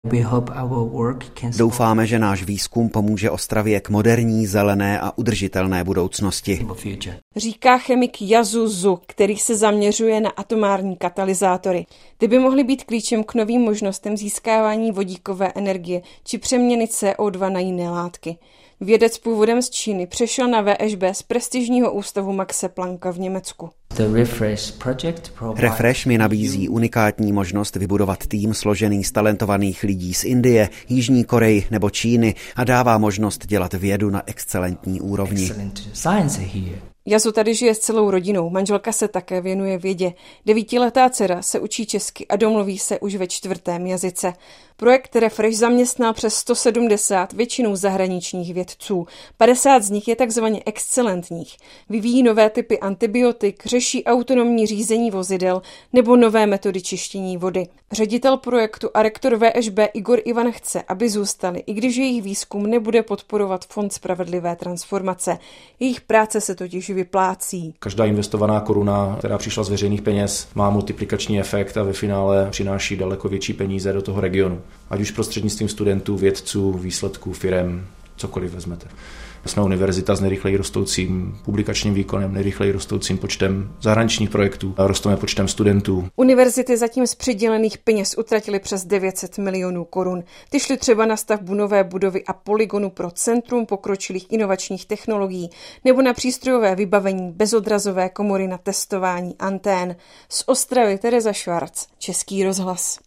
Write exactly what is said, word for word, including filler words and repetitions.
Doufáme, že náš výzkum pomůže Ostravě k moderní, zelené a udržitelné budoucnosti. Říká chemik Yasu Zhu, který se zaměřuje na atomární katalyzátory. Ty by mohly být klíčem k novým možnostem získávání vodíkové energie či přeměny C O dva na jiné látky. Vědec původem z Číny přešel na V Š B z prestižního ústavu Maxe Plancka v Německu. Refresh mi nabízí unikátní možnost vybudovat tým složený z talentovaných lidí z Indie, Jižní Koreji nebo Číny a dává možnost dělat vědu na excelentní úrovni. Yasu tady žije s celou rodinou, manželka se také věnuje vědě. Devítiletá dcera se učí česky a domluví se už ve čtvrtém jazyce. Projekt Refresh zaměstnal přes sto sedmdesát většinou zahraničních vědců. padesát z nich je takzvaně excelentních. Vyvíjí nové typy antibiotik, řeší autonomní řízení vozidel nebo nové metody čištění vody. Ředitel projektu a rektor V Š B Igor Ivan chce, aby zůstali, i když jejich výzkum nebude podporovat Fond spravedlivé transformace. Jejich práce se totiž vyplácí. Každá investovaná koruna, která přišla z veřejných peněz, má multiplikační efekt a ve finále přináší daleko větší peníze do toho regionu. Ať už prostřednictvím studentů, vědců, výsledků, firem, cokoliv vezmete. Jsme univerzita s nejrychleji rostoucím publikačním výkonem, nejrychleji rostoucím počtem zahraničních projektů a rosteme počtem studentů. Univerzity zatím z přidělených peněz utratily přes devět set milionů korun. Ty šly třeba na stavbu nové budovy a polygonu pro Centrum pokročilých inovačních technologií nebo na přístrojové vybavení bezodrazové komory na testování antén. Z Ostravy Tereza Švarc, Český rozhlas.